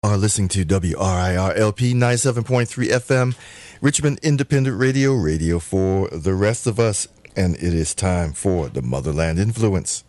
Are listening to WRIR LP 97.3 FM, Richmond Independent Radio, radio for the rest of us. And it is time for the Motherland Influence.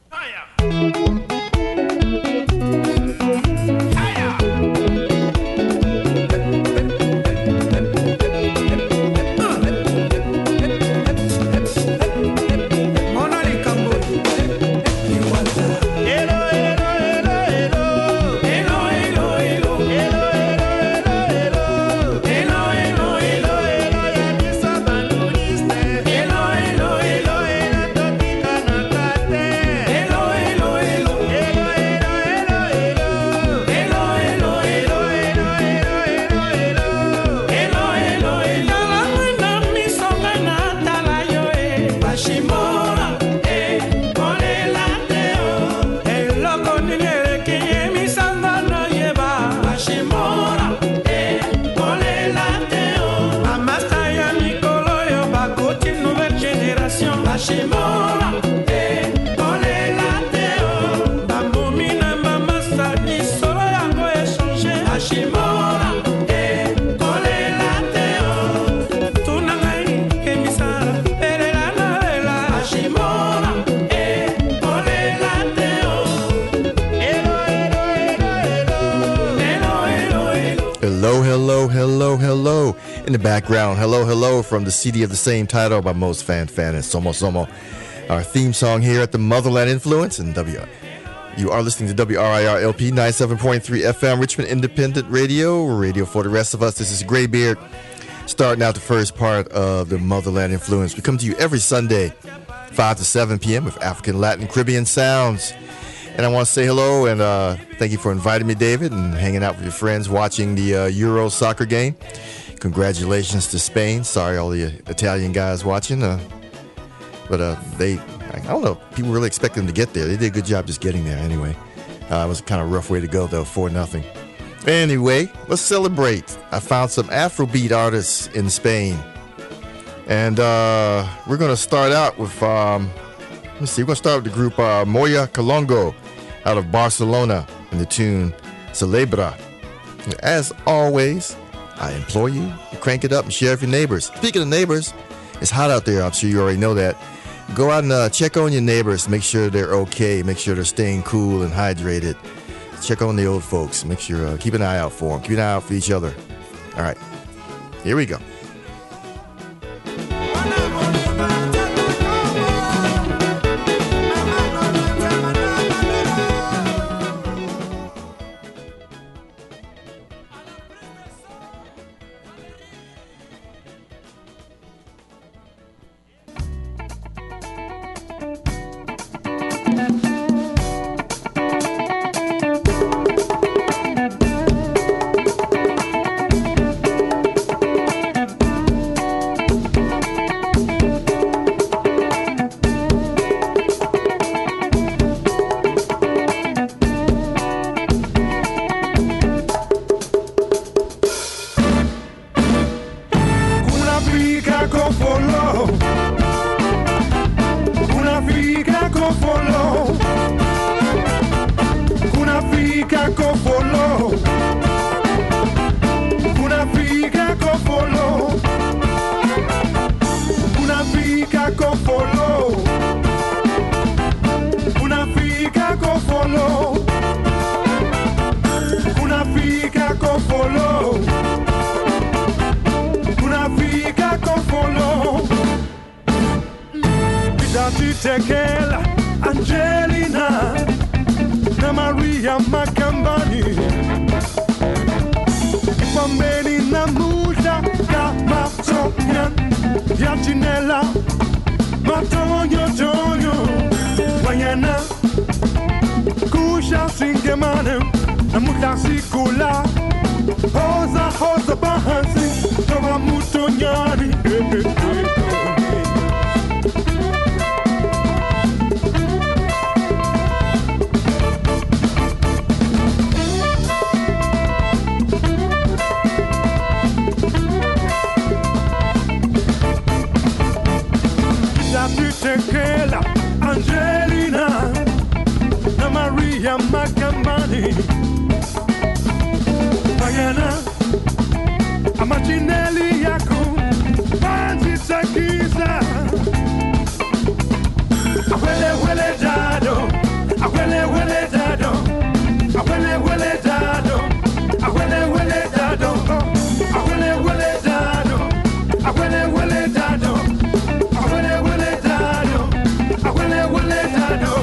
Hello. In the background, hello from the CD of the same title by Mos Fan and Somo Somo. Our theme song here at the Motherland Influence and You are listening to WRIR LP 97.3 FM, Richmond Independent Radio, radio for the rest of us. This is Graybeard, starting out the first part of the Motherland Influence. We come to you every Sunday, 5 to 7 p.m. with African, Latin, Caribbean sounds. And I want to say hello and thank you for inviting me, David, and hanging out with your friends watching the Euro soccer game. Congratulations to Spain. Sorry, all the Italian guys watching. But I don't know, people really expect them to get there. They did a good job just getting there anyway. It was kind of a rough way to go, though, 4-0. Anyway, let's celebrate. I found some Afrobeat artists in Spain. And we're going to start out with, we're going to start with the group Moya Colongo out of Barcelona and the tune Celebra. As always, I implore you to crank it up and share with your neighbors. Speaking of neighbors, it's hot out there. I'm sure you already know that. Go out and check on your neighbors. Make sure they're okay. Make sure they're staying cool and hydrated. Check on the old folks. Make sure, keep an eye out for them. Keep an eye out for each other. All right, here we go. Angelina, na Maria Macambani. amachineli yako wanzitakiza awele wele dado awele wele dado awele wele dado awele wele dado awele wele dado awele wele dado awele wele dado awele wele dado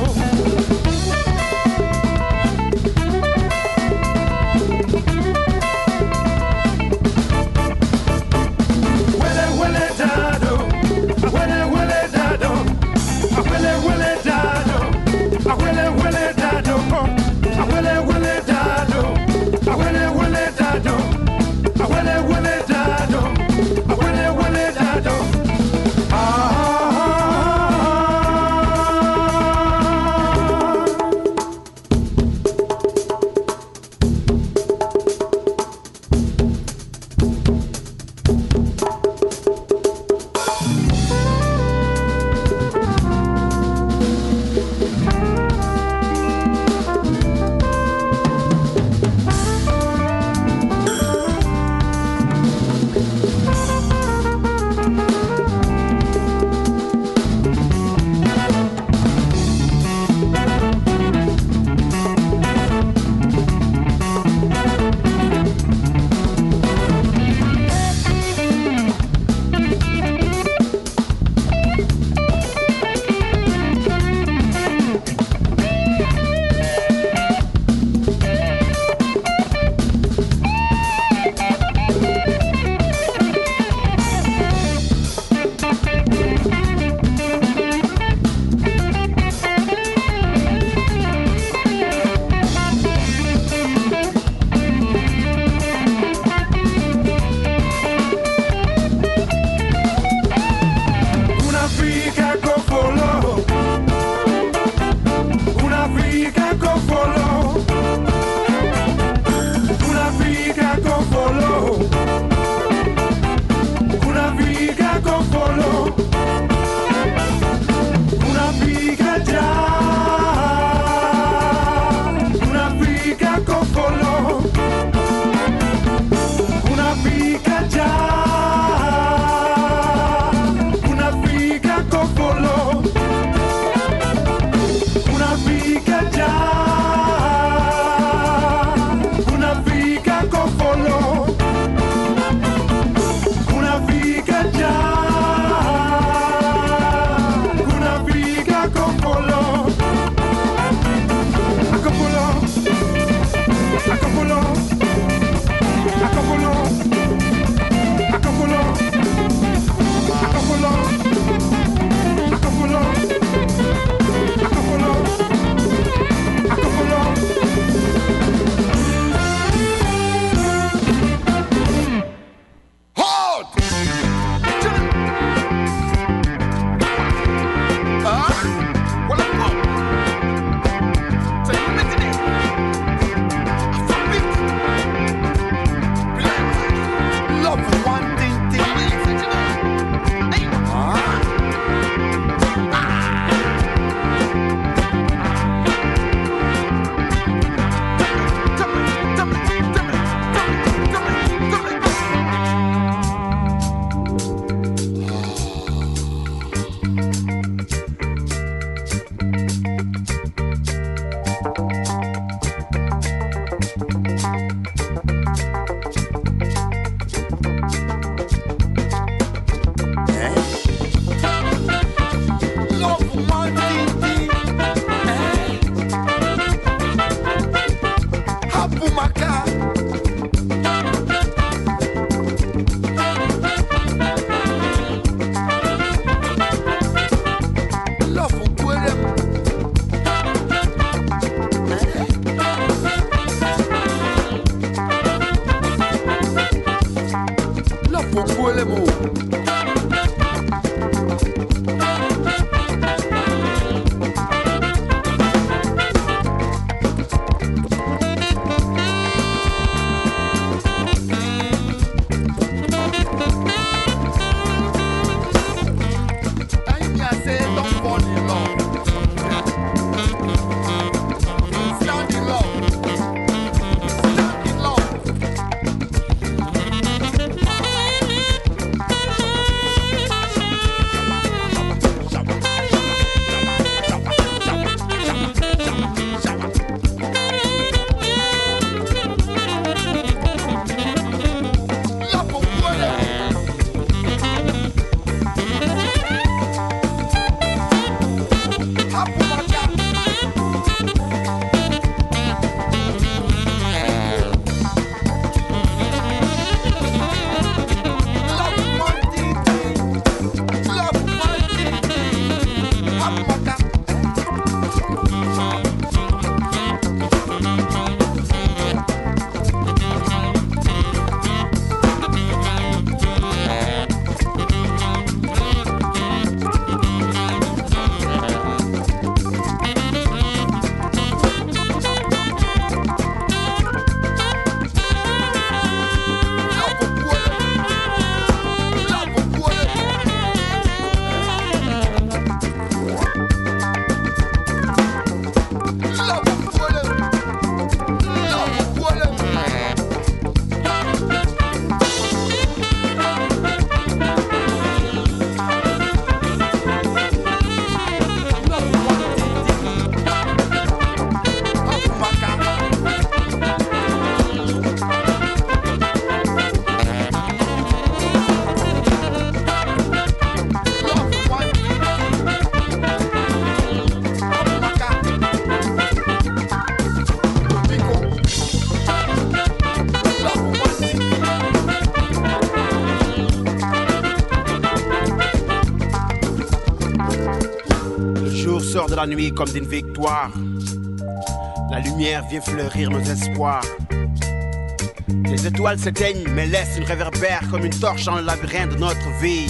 sort de la nuit comme d'une victoire. La lumière vient fleurir nos espoirs. Les étoiles s'éteignent mais laissent une réverbère comme une torche dans le labyrinthe de notre vie.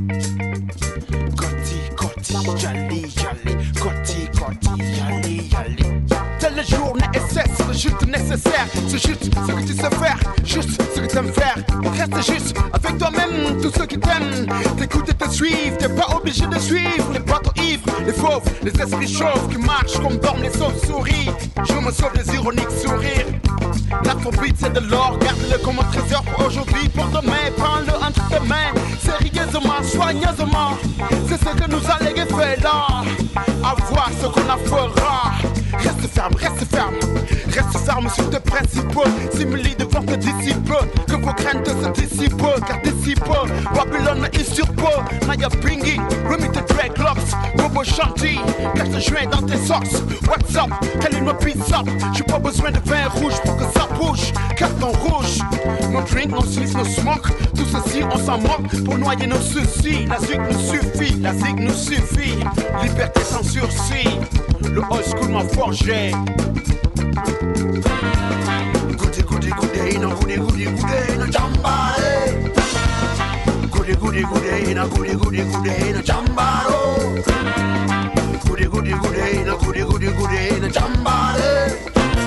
Koti, koti, jali, jali, koti, koti, jali, jali. Tel le jour n'est cesse, c'est juste nécessaire. C'est juste ce que tu sais faire, juste ce que tu aimes faire. Reste juste avec toi-même, tous ceux qui t'aiment. T'écoutes et te suivent, t'es pas obligé de suivre les bateaux ivres, les fauves, les esprits chauves qui marchent comme dorment les sauves-souris. Je me sauve des ironiques sourires. L'afrobeat c'est de l'or, garde-le comme un trésor pour aujourd'hui, pour demain. Prends-le entre tes mains, sérieusement, soigneusement. C'est ce que nous a légué fait là. À voir ce qu'on en fera. Reste ferme, reste ferme. Reste ferme sur tes principaux. Simili devant tes disciples. Que vos craintes se dissipent. Car d'ici peu, Babylone est sur peu. Naya Pingy, remets tes dreadlocks. Bobo Chanty, cache le joint dans tes socks. What's up, quel est mon pizza up? J'ai pas besoin de vin rouge pour que ça bouge. Carton rouge, no drink, no sniff, no smoke. Tout ceci on s'en moque pour noyer nos soucis. La zig nous suffit, la zig nous suffit. Liberté sans sursis, le old school m'a forgé. Goody goody goody, no goody goody goody, no jambare. Goody goody goody, no goody goody goody, no jambaro. Goody goody goody, no goody goody goody, no jambare.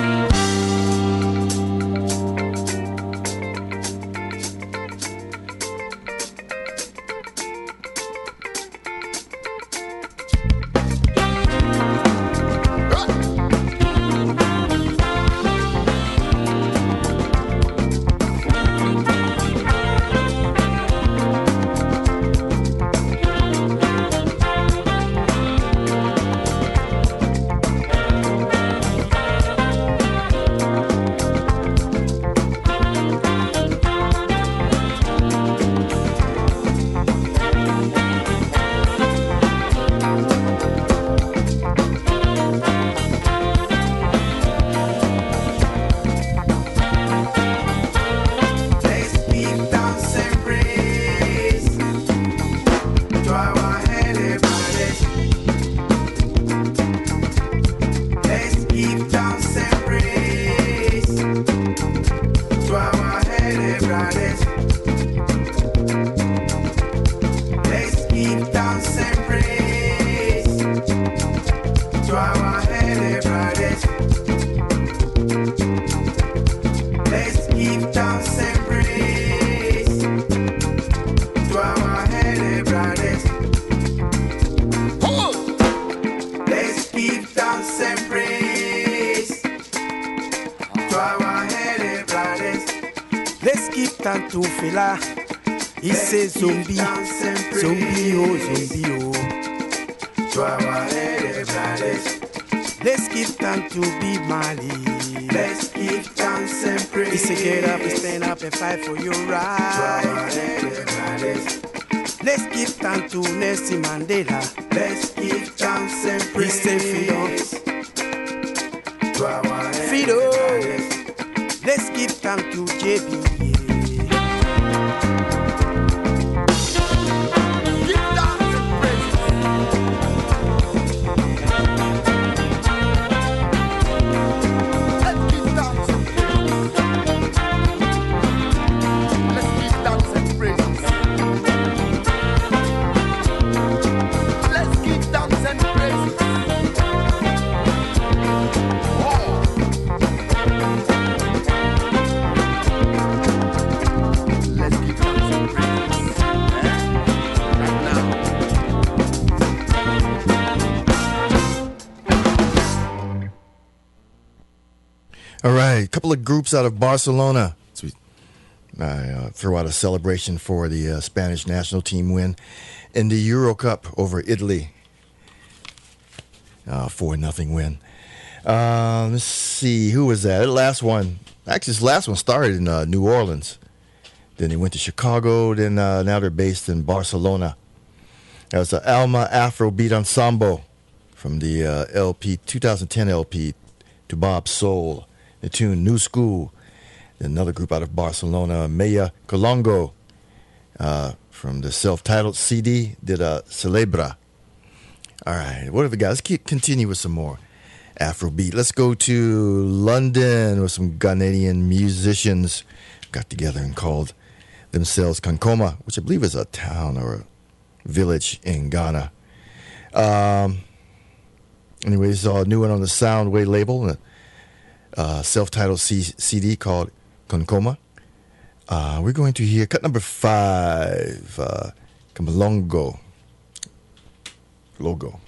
Tout fait là, il c'est zombie, zombie oh, zombie oh. Let's give time to be Mali. Let's give thanks and praise. It's a get up and stand up and fight for your right. Let's give thanks to Nelson Mandela. Let's give thanks and praise. He said Fido. Let's give thanks to JB. All right, a couple of groups out of Barcelona. So I throw out a celebration for the Spanish national team win in the Euro Cup over Italy. 4-0 win. Let's see, who was that? The last one. Actually, this last one started in New Orleans. Then they went to Chicago. Then now they're based in Barcelona. That was the Alma Afrobeat Ensemble from the LP 2010 LP To Bob Soul. The tune New School. Another group out of Barcelona, Maya Colongo, from the self-titled CD, did Celebra. All right, what have we got? Let's continue with some more Afrobeat. Let's go to London with some Ghanaian musicians got together and called themselves Kankoma, which I believe is a town or a village in Ghana. Anyway, this is all new one on the Soundway label, a self-titled CD called Kankoma. We're going to hear cut number 5, Kamalongo. Logo.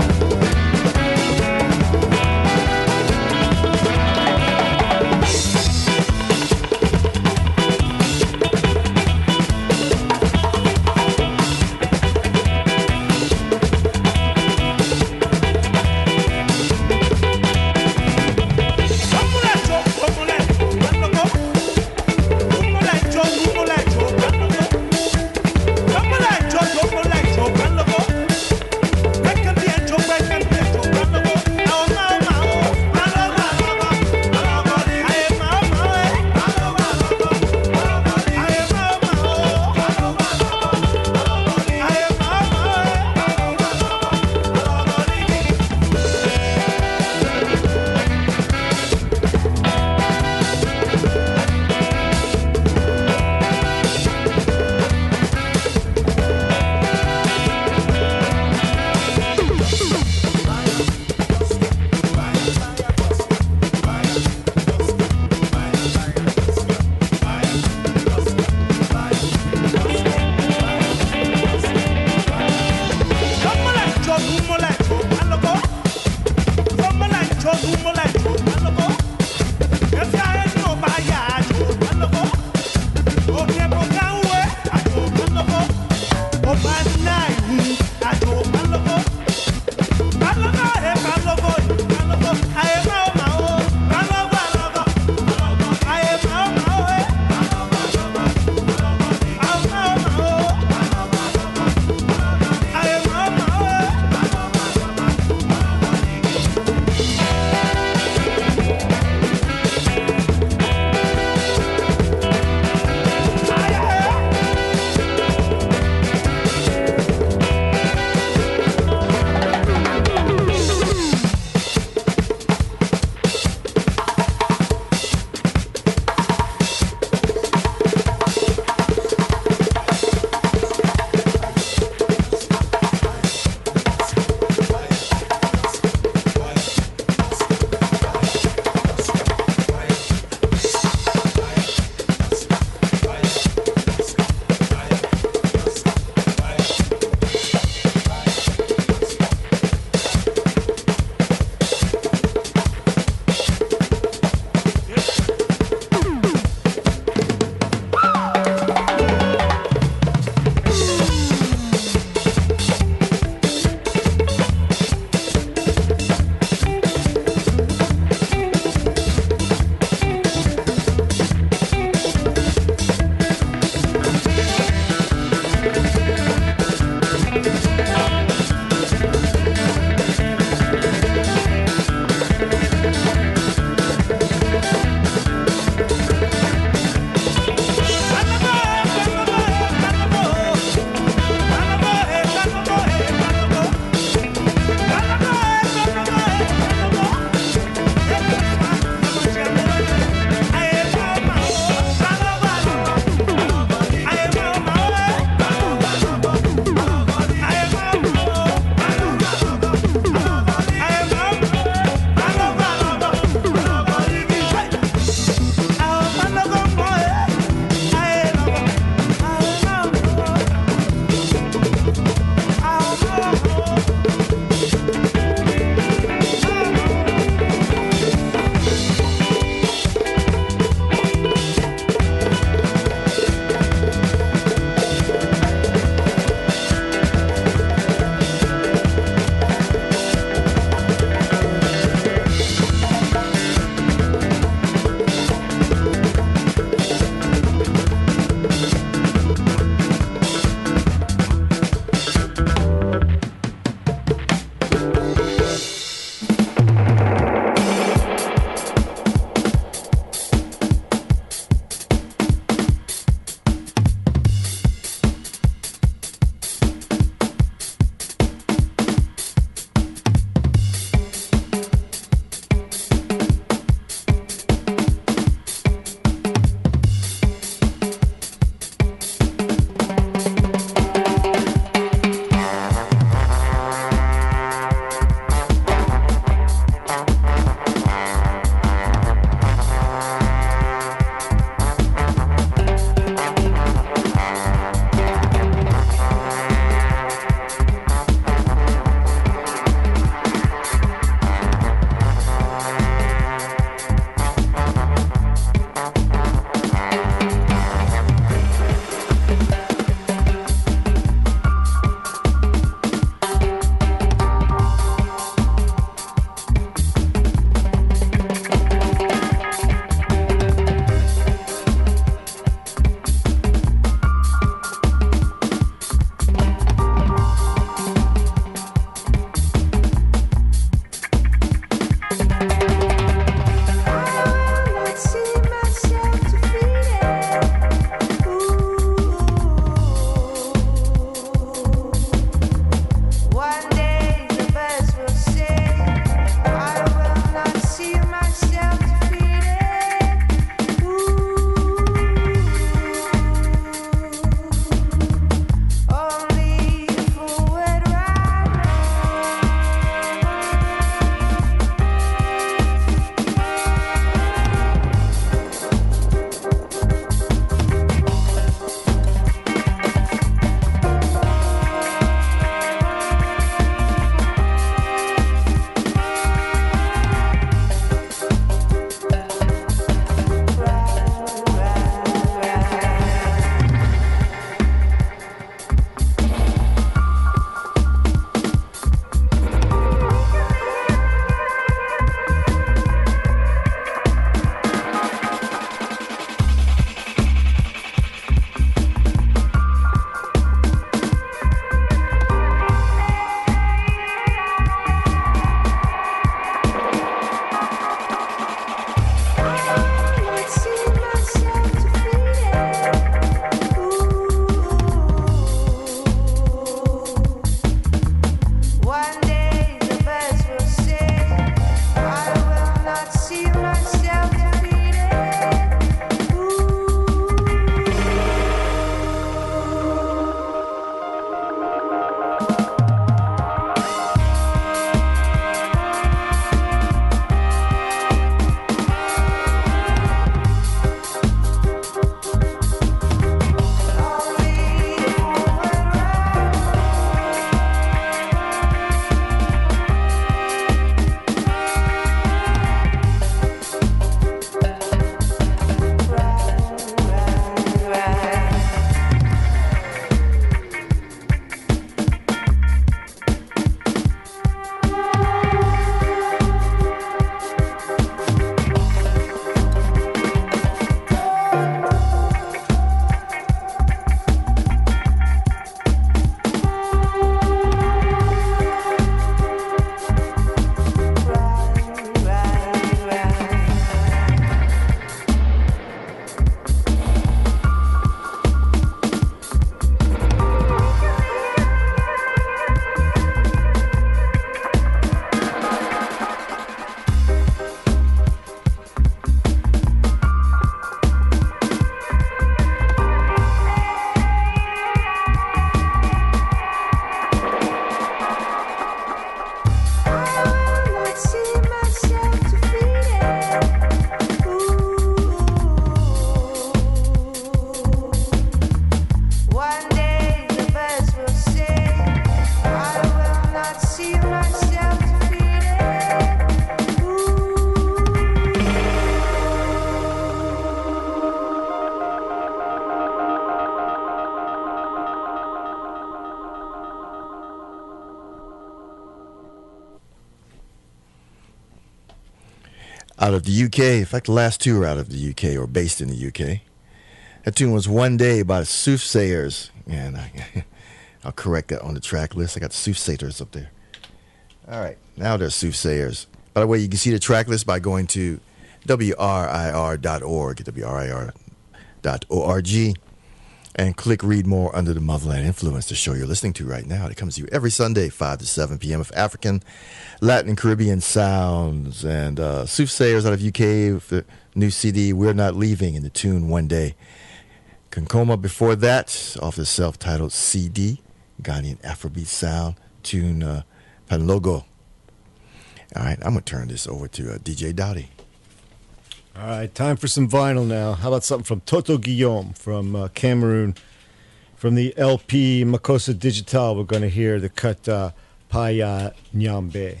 out of the UK. In fact, the last two are out of the UK or based in the UK. That tune was One Day by Soothsayers. And I'll correct that on the track list. I got Soothsayers up there. All right, now there's Soothsayers. By the way, you can see the track list by going to WRIR.org, WRIR.org, and click Read More under the Motherland Influence, the show you're listening to right now. It comes to you every Sunday, 5 to 7 p.m. of African, Latin, Caribbean sounds. And Soothsayers out of UK with the new CD, We're Not Leaving, and the tune One Day. Concoma before that, off the self-titled CD, Ghanaian Afrobeat sound, tune Panlogo. All right, I'm going to turn this over to DJ Dowdy. All right, time for some vinyl now. How about something from Toto Guillaume from Cameroon? From the LP Makossa Digital, we're going to hear the cut Paya Nyambe.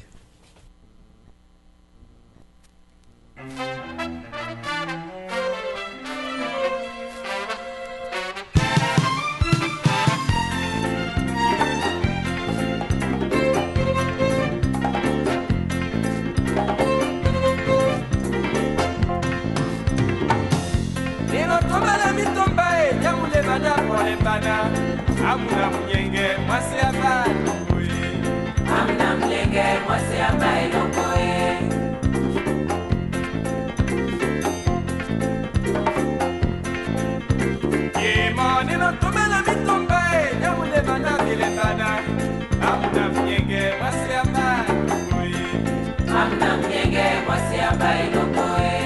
Amuna mnyenge mwase abai lokoe. Amuna mnyenge mwase abai lokoe. Yema nino tomela mitomba nyamule bana bile bana. Amuna mnyenge mwase abai lokoe. Amuna mnyenge mwase abai lokoe.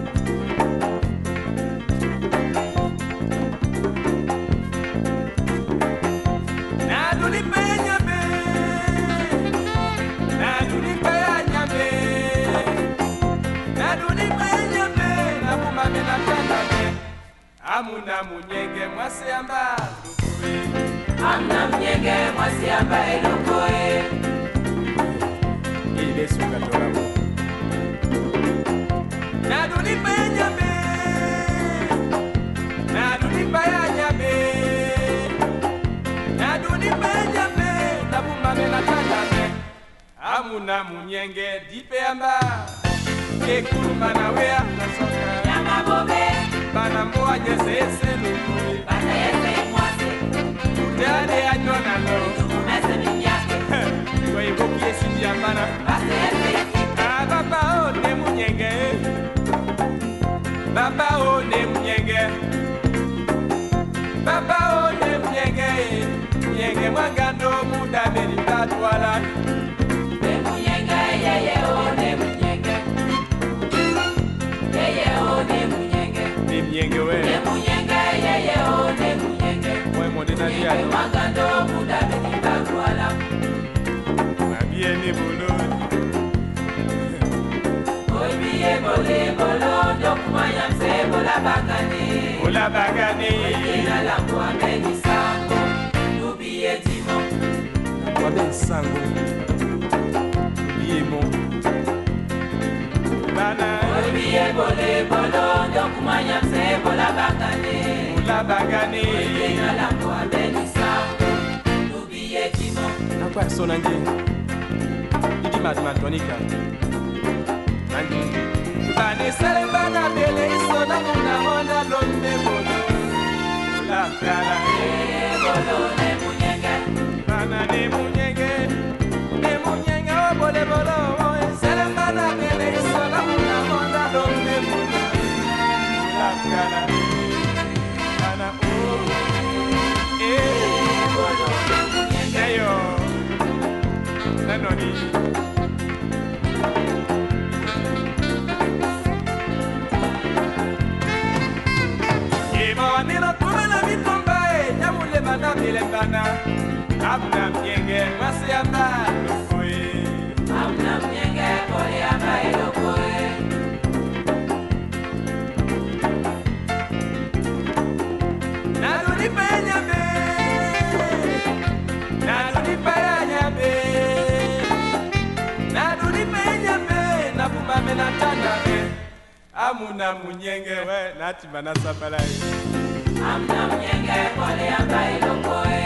Amuna munyenge mwase amba lokoe. Amuna munyenge mwase amba lokoe. Ile suka tola. Naduni penyame. Naduni payanyame. Naduni penyame. Nabumame na tandame. Amuna munyenge dipe amba. Ekuruma na wea nasoka. Yamabobe. Bana moa nyese lukui. Bana yese mwase. Udade anyona lo. Utumese minyake. Kwa iboki yesi yambana. Basa yese. Baba o ne munyenge. Baba o ne munyenge. Baba o ne munyenge. Munyenge mwangando muda beri tatwala. Ne munyenge yeye o ne munyenge. Yeye o ne munyenge. Munyenge we. Ne munyenge yeye o ne munyenge. Mwe modena dia. Magando muda beni bagwala. Mabie ni bolo. Oi biye bole bolo dokumanya mse bola bagani. Bola bagani. Ina la kwa beni sango. Nubiye timo. Kwa beni sango. Nubiye mo. Obiye bole bolo dokumanya mse bola bagane. Bola bagane. Ina la kwa benisa. Nubiye timo. Nakwa sona nje. Idi matematika. Nanje. Bane sele bana bele isona muna mona londe bolo. La kala. Bolo ne munyenge. Bana ne munyenge. Ne munyenge o bole bolo. Sele bana bele isona muna mona londe bolo. La kala. Bana o. Bolo ne munyenge yo. Nanoni. Nino kumela mitomba nyamule bana bile bana. Amna mnyenge mwase amba lokoe. Amna mnyenge kole amba lokoe. Naduni penyame. Naduni penyame. Naduni penyame. Nabumame na tandame. Amuna mnyenge we nati manasa palai. Amna mnyenge kole amba lokoe.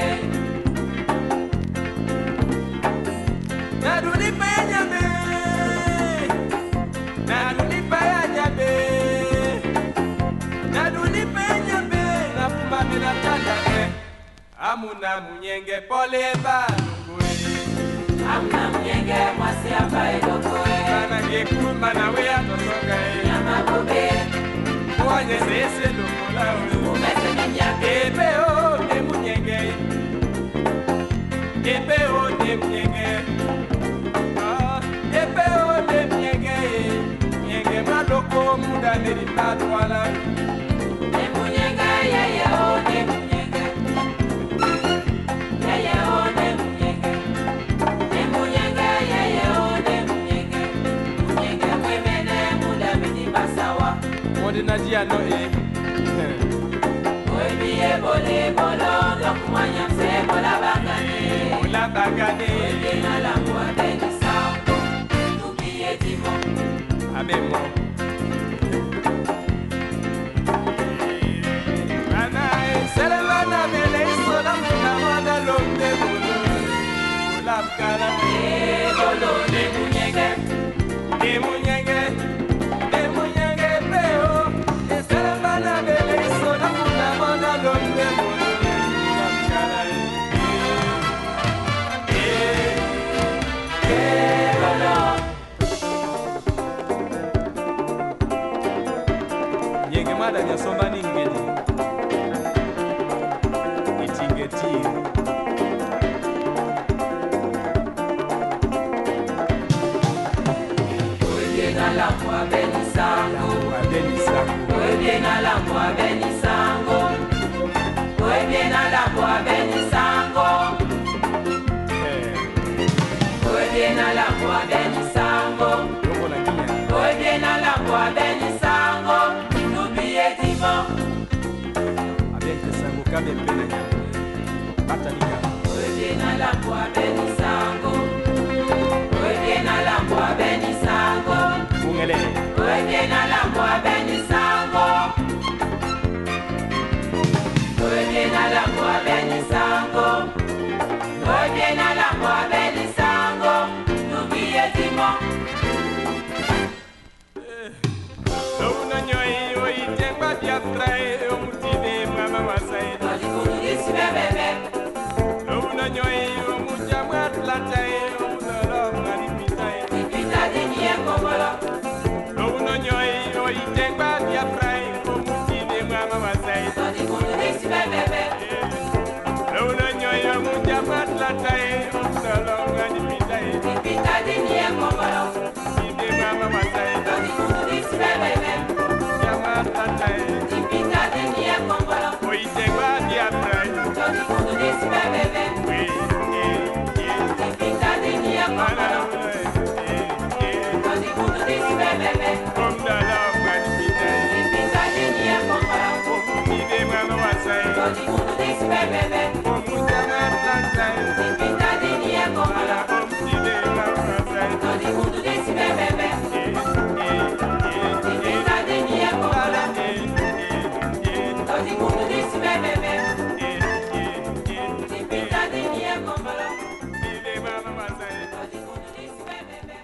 Naduni penyame. Naduni penyame. Amuna munyenge pole balungue. Amuna munyenge mwasi abai lokoe. Kana gekuma na wea tosonga e. Nyama bobe. Oanye sese lokola o. Umese minyake. Ebe o ne munyenge. Ebe o ne munyenge. Ebe o ne munyenge. Munyenge maloko muda neri patwala. Ne munyenge yeye o ne munyenge. Yeye o ne munyenge. Ne munyenge yeye o ne munyenge. Munyenge mwemene muda midi basawa. Modena dia no e. Oebiye bole bolo dokumanya se bola bagane. Bola bagane. Oebina la mwa benisa. Nubiye dimo. Abe mo. Ana e selemana mele isola muna wada lomde bolo. Bola bagana. Bolo ne munyenge. Ne munyenge. Ne munyenge peo. E selemana mele isola muna wada lomde bolo. Bola bagana. Bolo. Nyenge mada nyasomba ningeli. Itingeti. Oebiena la mwa benisango. Abenisa. Oebiena la mwa benisango. Oebiena la mwa benisango. Oebiena la mwa benisango. Lobo la kinya. Oebiena la mwa benisango. Nubiye dimo. Abente sango kabe pele nyango. Batanika. Oebiena la mwa benisango. Oebiena la mwa benisango. Ungele. Oebiena la mwa benisango. Oebiena la mwa benisango. Oebiena la mwa benisango. Nubiye dimo. Louna nyoi oitengba biafrae omutide mama wasai. Olikunu disi bebebe. Louna nyoi omujamwa tlatae omudolo ngalipitae. Ipita dini ye kongolo. Louna nyoi oitengba biafrae omutide mama wasai. Olikunu disi bebebe. Louna nyoi omujamwa tlatae omudolo ngalipitae. Ipita dini ye kongolo. Ide mama wasai. Olikunu disi bebebe. Jamwa tlatae. Ipita dini ye kongolo. Oitengba biafrae. Olikunu disi bebebe. Ipita dini ye kongolo. Olikunu disi bebebe. Ipita dini ye kongolo. Olikunu disi bebebe. Ipita dini ye kongolo. Olikunu disi bebebe. Ipita dini ye kongolo. Olikunu disi bebebe. Ipita dini ye kongolo. Olikunu disi bebebe.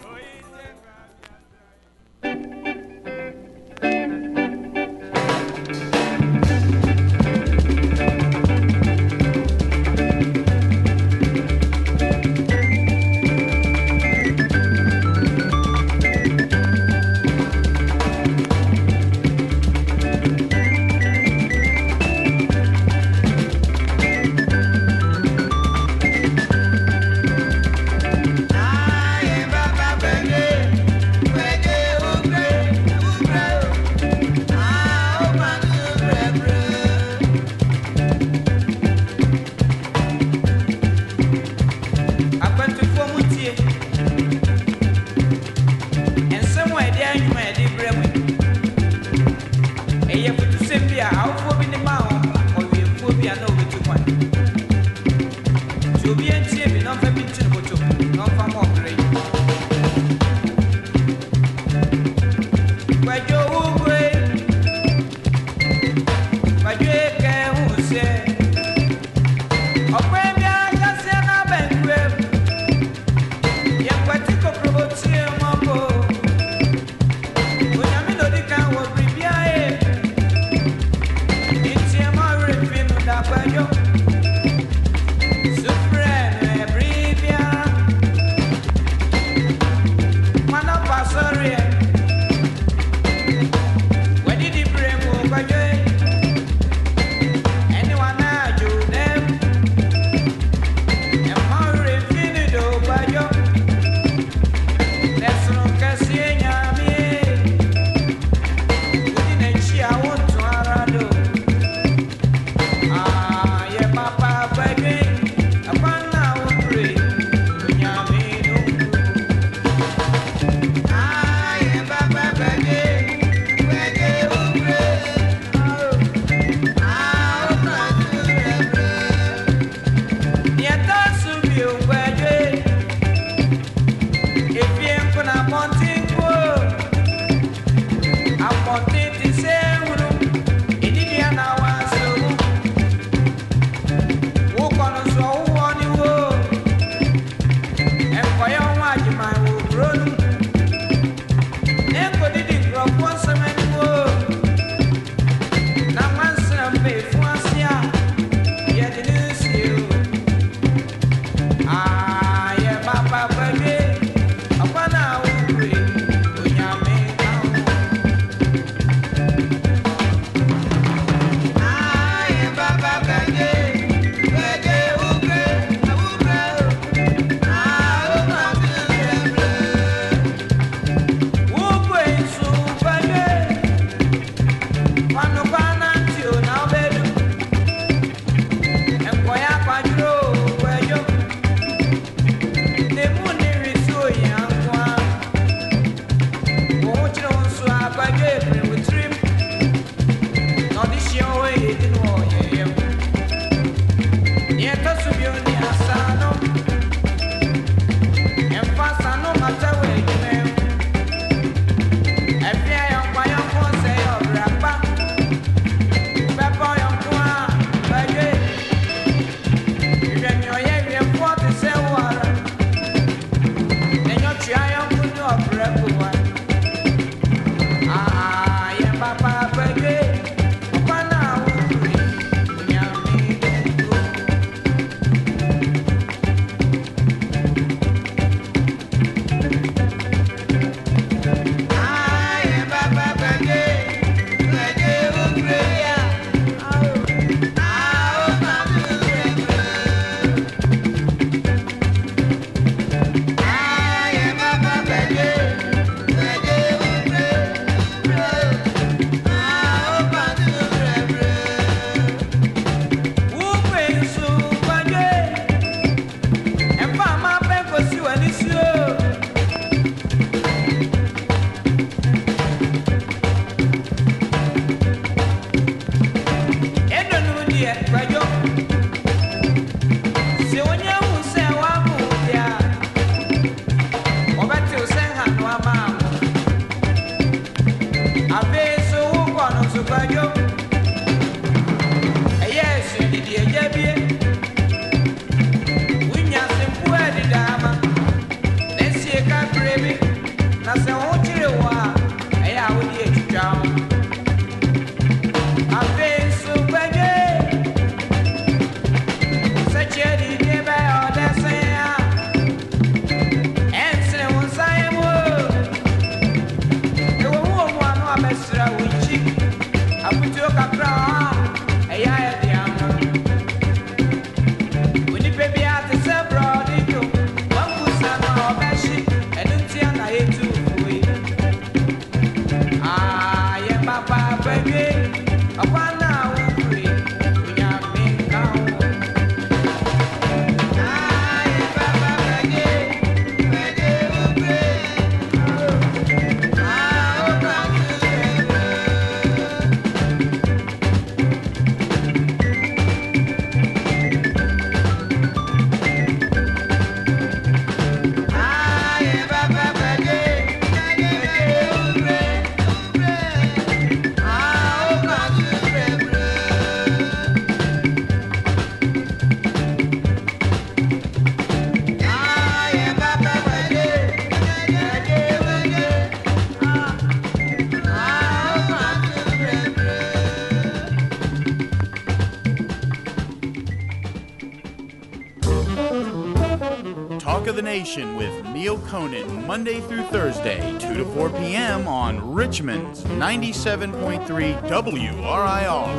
Nation with Neil Conan, Monday through Thursday, 2 to 4 p.m. on Richmond's 97.3 WRIR.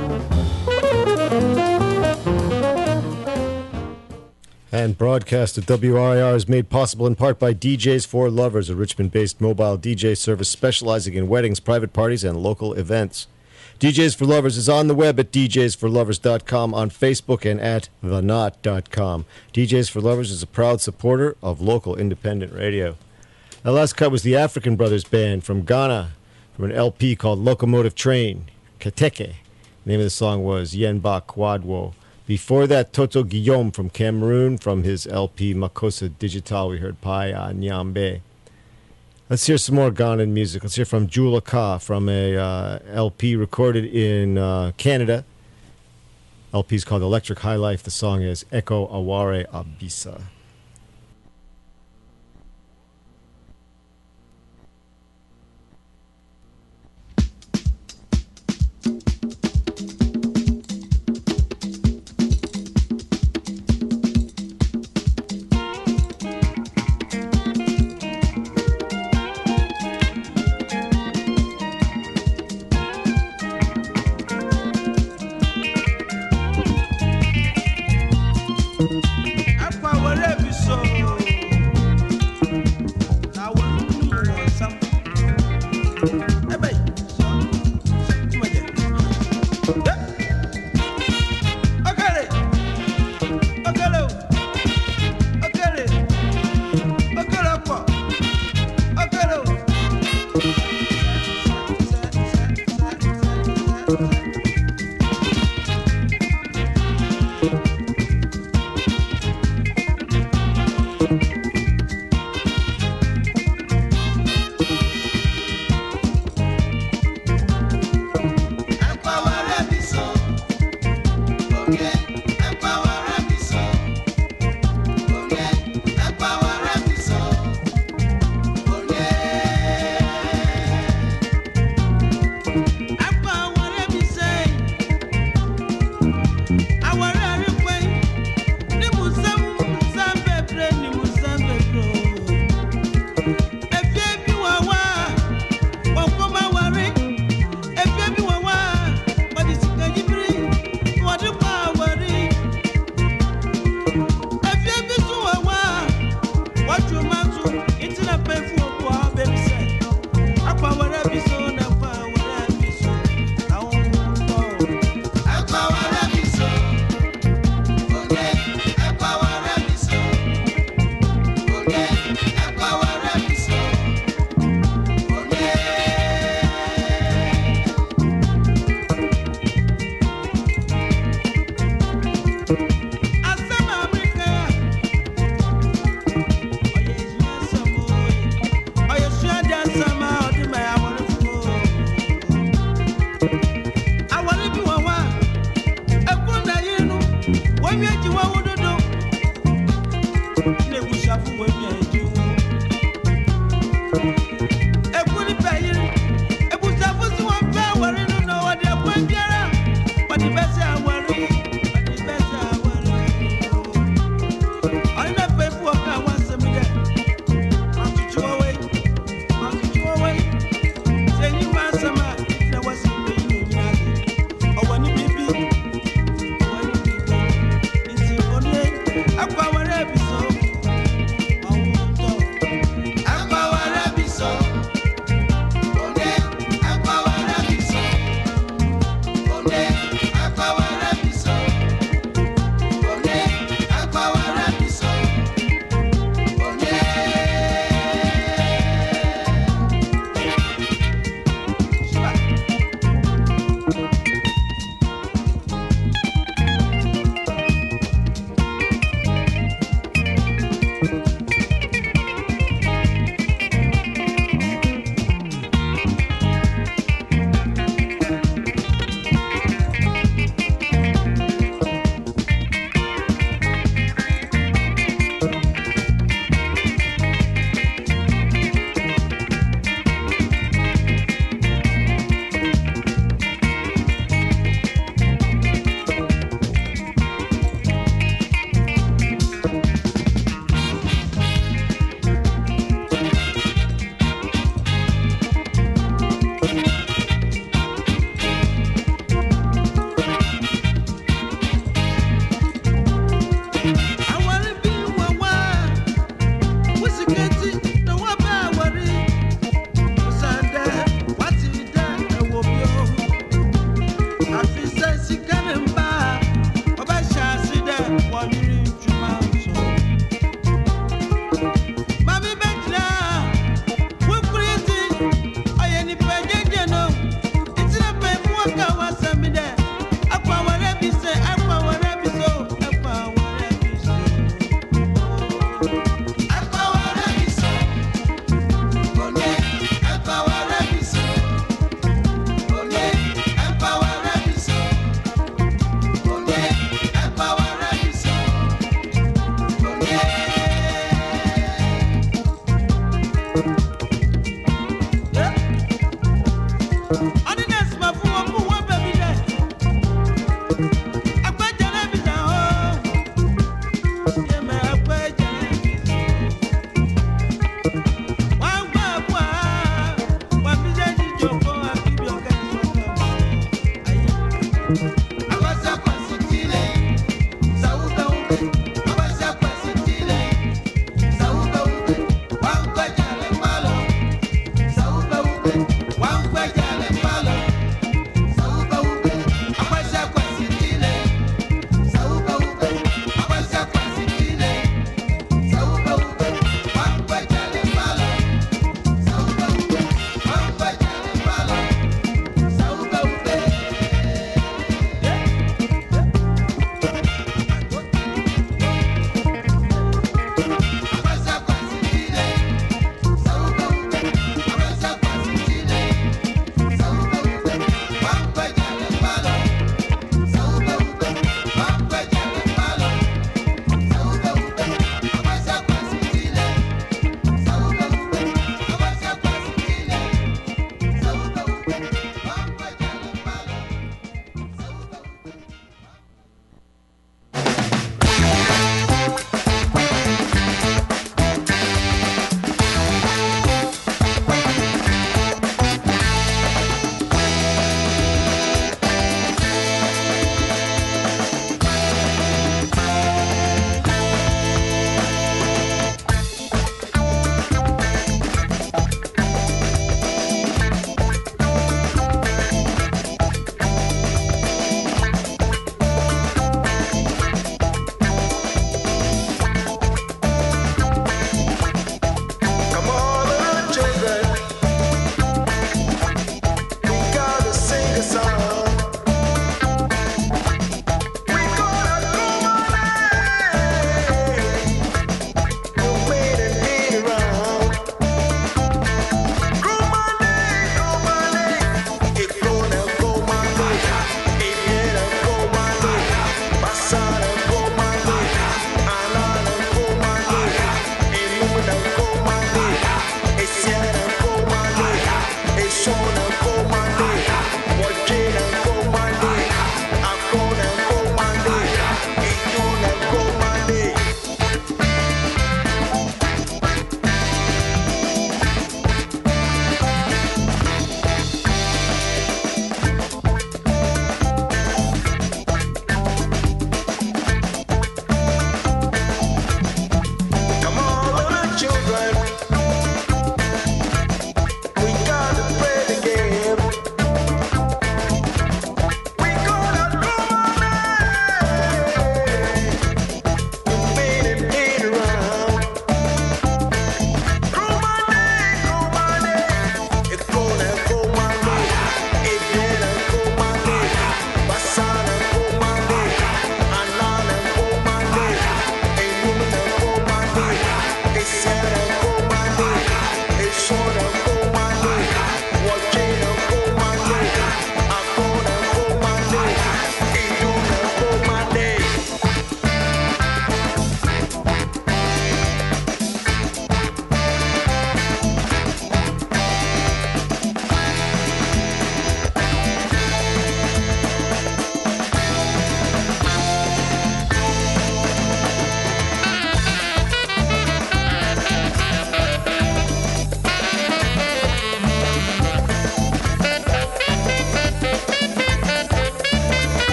And broadcast at WRIR is made possible in part by DJs for Lovers, a Richmond-based mobile DJ service specializing in weddings, private parties, and local events. DJs for Lovers is on the web at djsforlovers.com, on Facebook, and at thenot.com. DJs for Lovers is a proud supporter of local independent radio. The last cut was the African Brothers Band from Ghana, from an LP called Locomotive Train, Keteke. The name of the song was Yenba Kwadwo. Before that, Toto Guillaume from Cameroon, from his LP Makossa Digital, we heard Paya Nyambe. Let's hear some more Ghanaian music. Let's hear from Jula Ka from a LP recorded in Canada. LP is called Electric High Life. The song is Echo Aware Abisa. Whatever.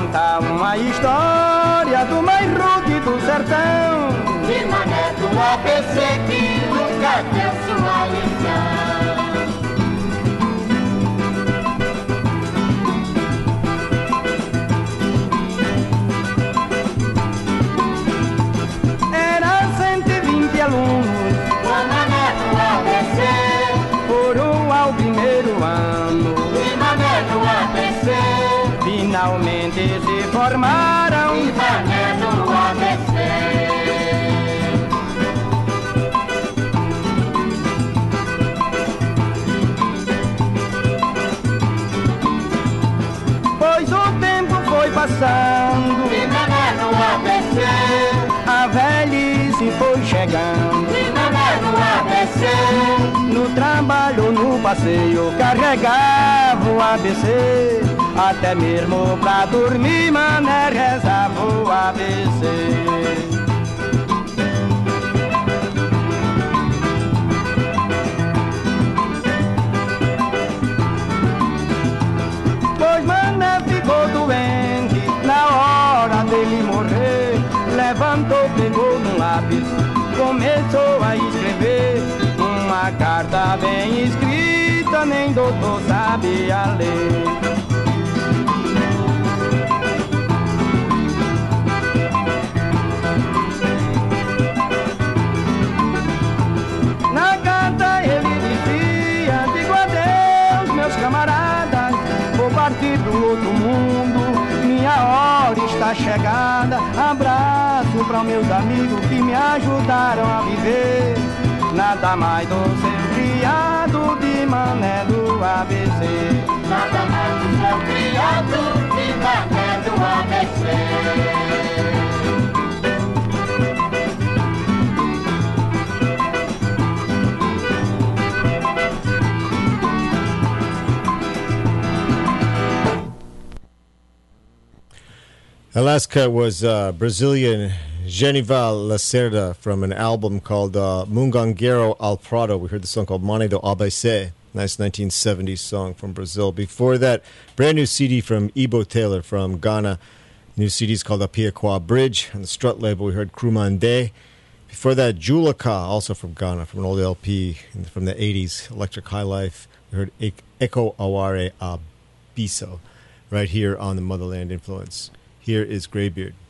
contar uma história do mais rude do sertão. De mané do ABC que nunca deu sua lição. Era 120 alunos O mané do ABC. foram ao primeiro ano. De mané do ABC. Finalmente se formaram. De mané do ABC. Pois o tempo foi passando, De mané do ABC. a velhice foi chegando. De mané do ABC. No trabalho, no passeio, carregava o ABC. Até mesmo pra dormir, mané, rezava o ABC. Pois mané ficou doente, na hora dele morrer, levantou, pegou num lápis, começou a escrever uma carta bem escrita, nem doutor sabia ler. Na carta ele dizia: digo adeus, meus camaradas, vou partir pro outro mundo, minha hora está chegada. Abraço para os meus amigos que me ajudaram a viver. Nada mais do seu criado de mané do ABC. Nada mais do seu criado. De mané do ABC. The last cut was Brazilian Genival Lacerda from an album called Mungangueiro ao Prado. We heard the song called Mane do ABC. Nice 1970s song from Brazil. Before that, brand new CD from Ebo Taylor from Ghana. New CD is called Apiaqua Bridge. On the Strut label, we heard Krumande. Before that, Julika, also from Ghana, from an old LP from the 80s, Electric High Life. We heard Eko Aware Abiso right here on the Motherland Influence. Here is Greybeard.